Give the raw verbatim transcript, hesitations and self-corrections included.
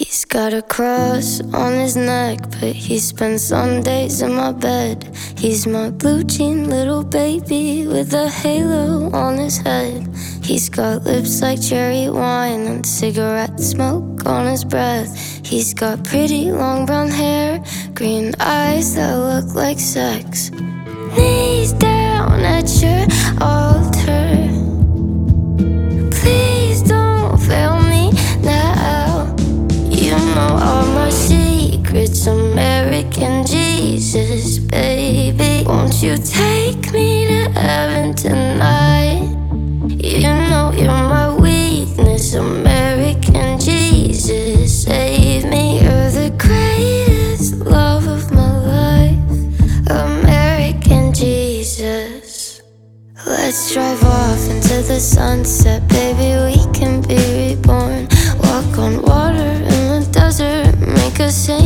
He's got a cross on his neck, but he spends Sundays in my bed. He's my blue jean little baby with a halo on his head. He's got lips like cherry wine and cigarette smoke on his breath. He's got pretty long brown hair, green eyes that look like sex. Knees down at your altar, please don't fail me now. You know all my secrets, American Jesus, baby. Won't you take me to heaven tonight? You know you're my weakness, American Jesus, save me. You're the greatest love of my life, American Jesus. Let's drive off into the sunset, baby, we can be reborn. Walk on water in the desert, make us sing